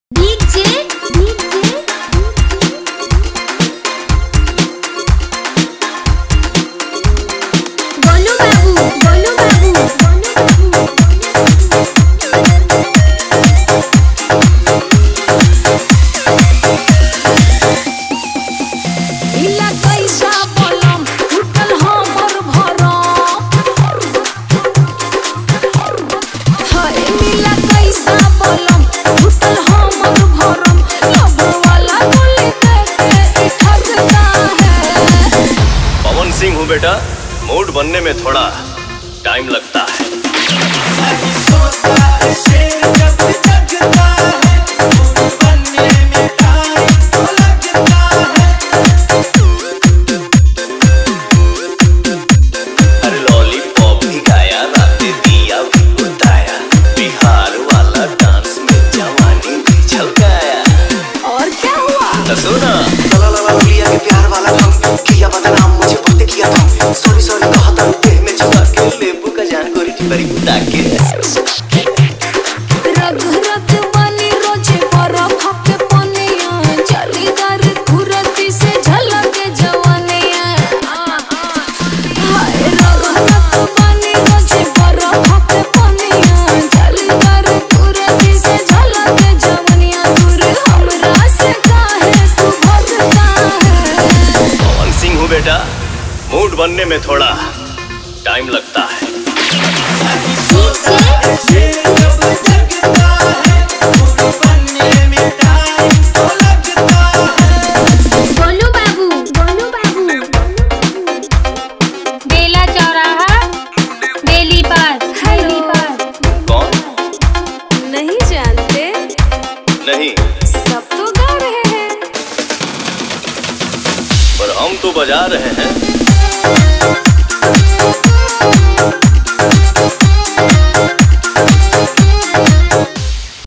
सिंह हूँ बेटा, मूड बनने में थोड़ा टाइम लगता है। अरे लॉलीपॉप भी गाया, रातें दिया भी बुताया, बिहार वाला डांस में जवानी भी झलकाया। और क्या हुआ? सुना के प्यार वाला ढंग किया बदनाम, मुझे वक्त किया था। सॉरी सॉरी कहा था देह में छुपा के, लेबू का जान गोरी टिपरी बुता के। रग रग वाली रोजे बरफ के पनिया, जालीदार खुरती से झलके जवानिया। हाय रग रग वाली रोजे बरफ के पनिया, जालीदार खुरती से झलके जवानिया। दूर हमरा से काहे तू भटका है? पवन सिंह हूँ बेटा, मूड बनने में थोड़ा टाइम लगता है। गोलू बाबू बेला चौराहा बेली पास। कौन? नहीं जानते? नहीं, सब तो गा रहे हैं। पर हम तो बजा रहे हैं।